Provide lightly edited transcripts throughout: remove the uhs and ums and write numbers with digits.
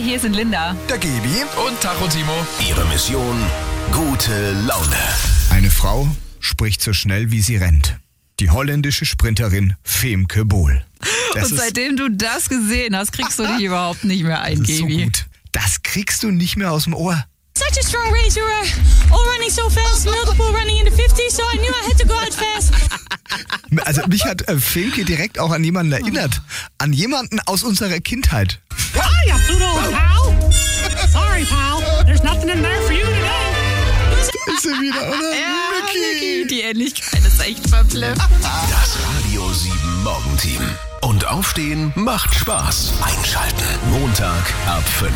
hier sind Linda. Der Gebi Und Tacho Timo. Ihre Mission: gute Laune. Eine Frau spricht so schnell, wie sie rennt. Die holländische Sprinterin Femke Bol. Und seitdem du das gesehen hast, kriegst du dich überhaupt nicht mehr ein, so Gebi. gut. Das kriegst du nicht mehr aus dem Ohr. Such a strong racer, all running so fast, multiple running in the 50s, so I knew I had to go out fast. Also mich hat Femke direkt auch an jemanden erinnert. An jemanden aus unserer Kindheit. Hiya, Pluto, pal. Sorry, pal. There's nothing in there for you today. Ist sie wieder, oder? Ja, Niki, die Ähnlichkeit ist echt verblüfft. Das Radio 7 Morgenteam. Und Aufstehen macht Spaß. Einschalten. Montag ab 5.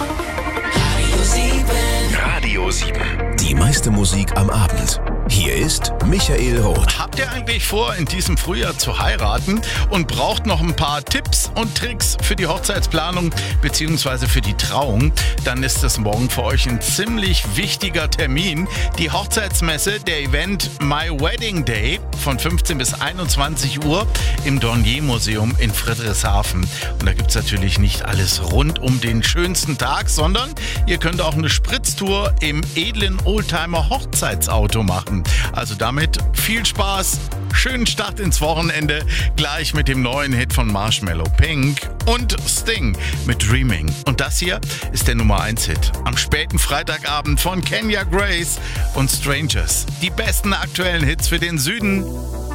Radio 7. Die meiste Musik am Abend. Hier ist Michael Roth. Habt ihr eigentlich vor, in diesem Frühjahr zu heiraten und braucht noch ein paar Tipps und Tricks für die Hochzeitsplanung bzw. für die Trauung? Dann ist das morgen für euch ein ziemlich wichtiger Termin. Die Hochzeitsmesse, der Event My Wedding Day von 15 bis 21 Uhr im Dornier-Museum in Friedrichshafen. Und da gibt es natürlich nicht alles rund um den schönsten Tag, sondern ihr könnt auch eine Spritztour im edlen Oldtimer-Hochzeitsauto machen. Also damit viel Spaß, schönen Start ins Wochenende, gleich mit dem neuen Hit von Marshmello, Pink und Sting mit Dreaming. Und das hier ist der Nummer 1 Hit am späten Freitagabend von Kenya Grace und Strangers. Die besten aktuellen Hits für den Süden.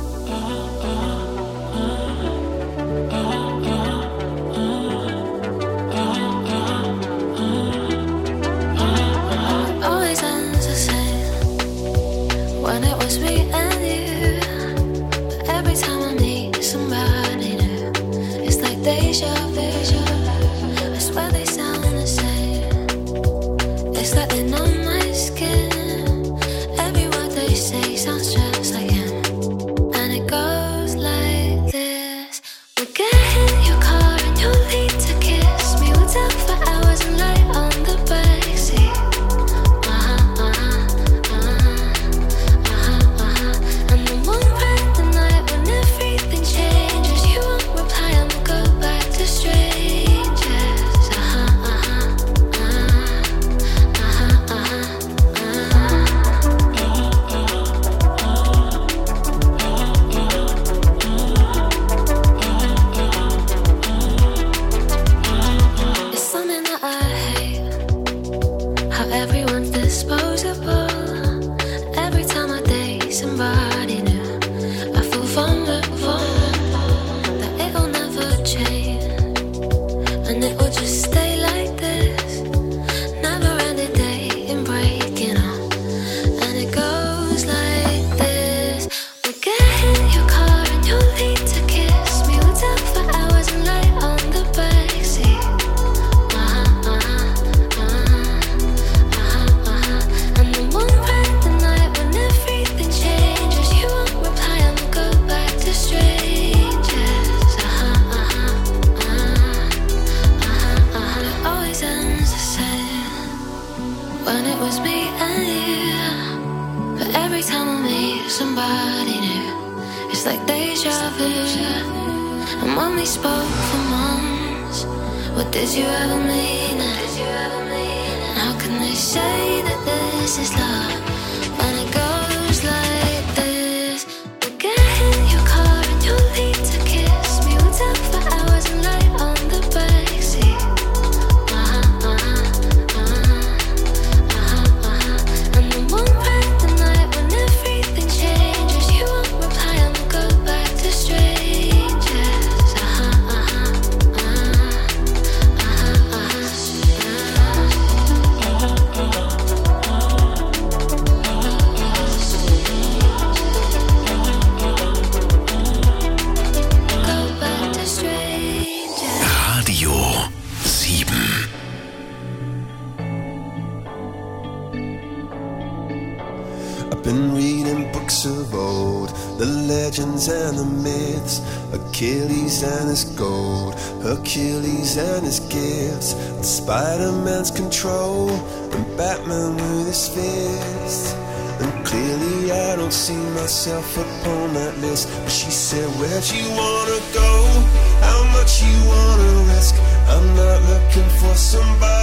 And the myths, Achilles and his gold, Hercules and his gifts, and Spider-Man's control, and Batman with his fists. And clearly I don't see myself upon that list. But she said, where'd you wanna go? How much you wanna risk? I'm not looking for somebody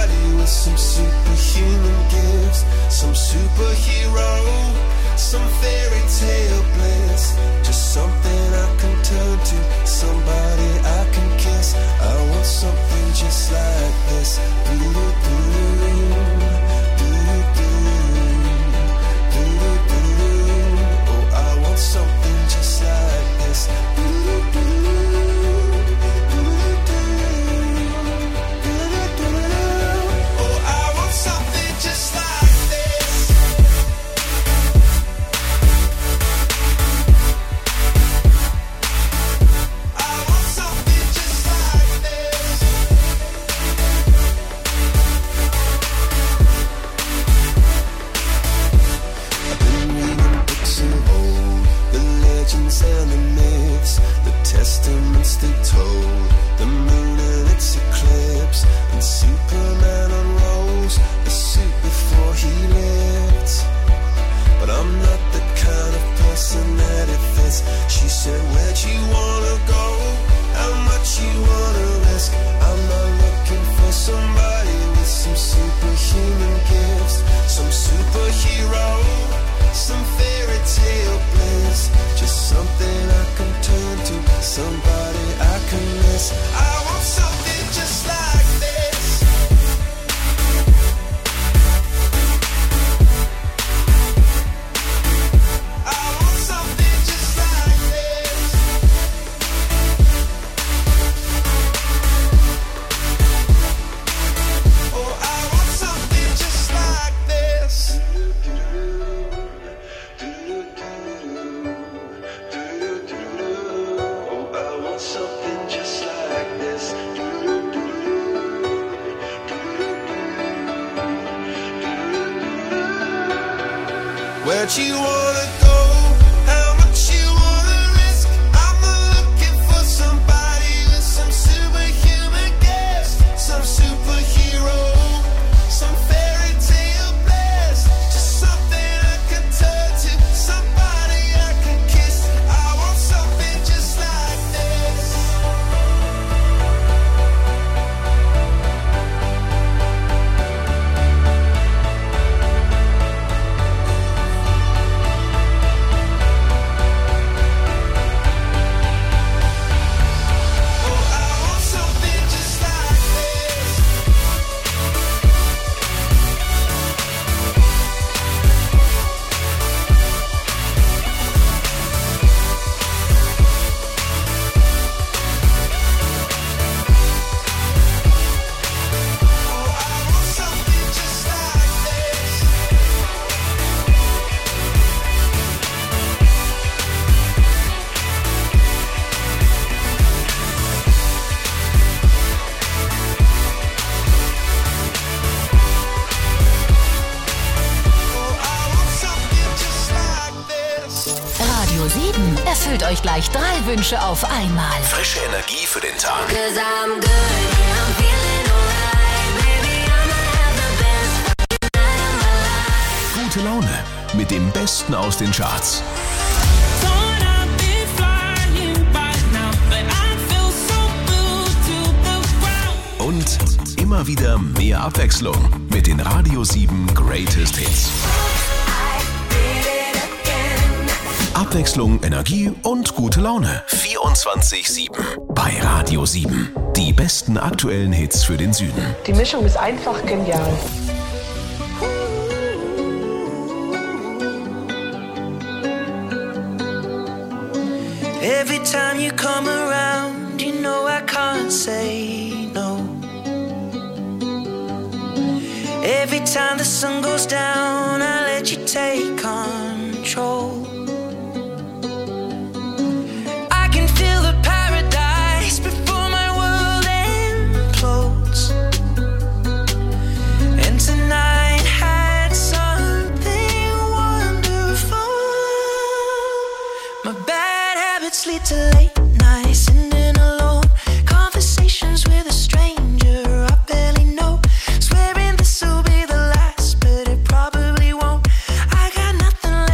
some fairy tale bliss, just something I can turn to, somebody I can kiss. I want something just like this. Oh, I want something just like this. Oh, I want something just like this. I want something just like this. I've been reading books of old, the legends and the myths, the testaments they told, the moon and its eclipse, and Superman unrolls the suit before he lived. But I'm not the kind of person that it fits. She said, where'd you wanna go? How much you wanna risk? I'm not looking for somebody with some superhuman gifts, some superhero, some fairy tale bliss, just something I can turn to, somebody I can miss. I want something just like this. I want something just like this. Oh, I want something just like this. Oh, I want something just like this. Where'd you wanna go? How much you wanna risk? I'm not looking for somebody with some superhuman gifts, some superhero, some fairy tale bliss, just something I can turn to, somebody I can kiss. I want something just like this. Oh, I want something just like this. Oh, I want something just like this. Oh, I want something just like this. Radio 7 erfüllt euch gleich 3 Wünsche auf einmal. Frische Energie für den Tag. Cause I'm good, yeah, I'm feeling alright. Baby, I'ma have the best night of my life. Gute Laune mit dem Besten aus den Charts. Thought I'd be flying by now, but I feel so glued to the ground. Und immer wieder mehr Abwechslung mit den Radio 7 Greatest Hits. Abwechslung, Energie und gute Laune. 24/7 bei Radio 7. Die besten aktuellen Hits für den Süden. Die Mischung ist einfach genial. Every time you come around, you know I can't say no. Every time the sun goes down, I let you take control. I can feel the paradise before my world implodes. And tonight had something wonderful. My bad habits lead to late nights, sitting alone. Conversations with a stranger I barely know. Swearing this will be the last, but it probably won't. I got nothing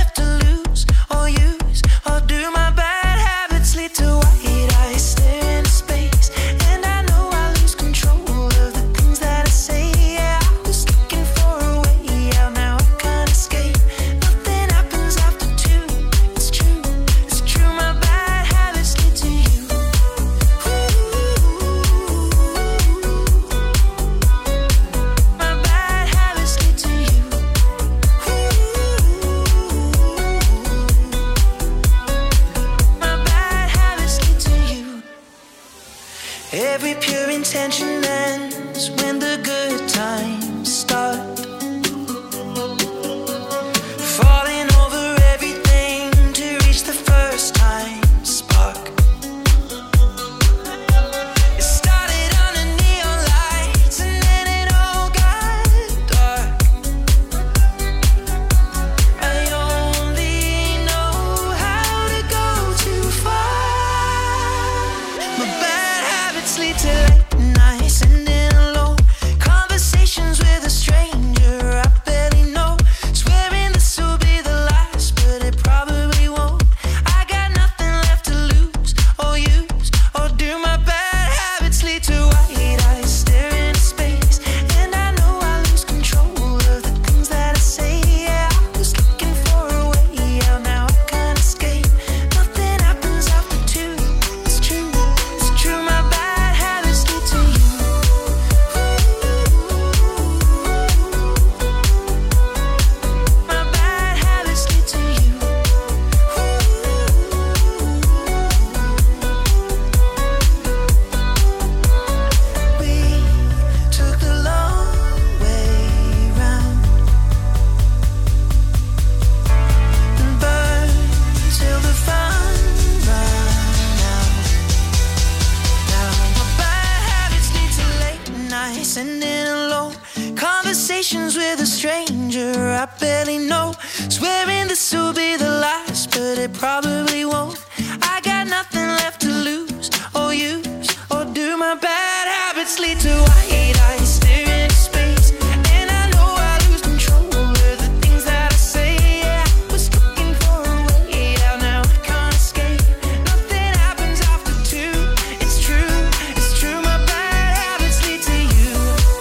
with a stranger I barely know. Swearing this will be the last, but it probably won't. I got nothing left to lose or use, or do my bad habits lead to white eyes staring into space? And I know I lose control of the things that I say. Yeah, I was looking for a way out, now I can't escape. Nothing happens after two. It's true, my bad habits lead to you.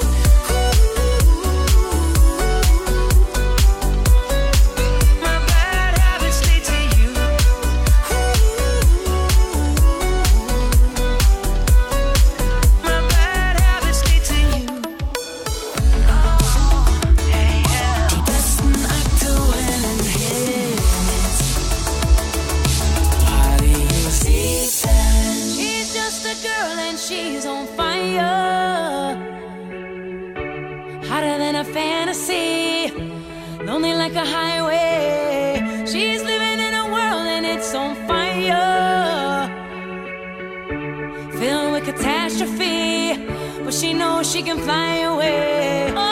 My bad habits lead to you. My bad habits lead to you. Die besten aktuellen Hits. Radio 7. She's just a girl and she's on fire. Hotter than a fantasy. Lonely like a highway. She's living in a world and it's on fire. Filled with catastrophe, but she knows she can fly away. Oh,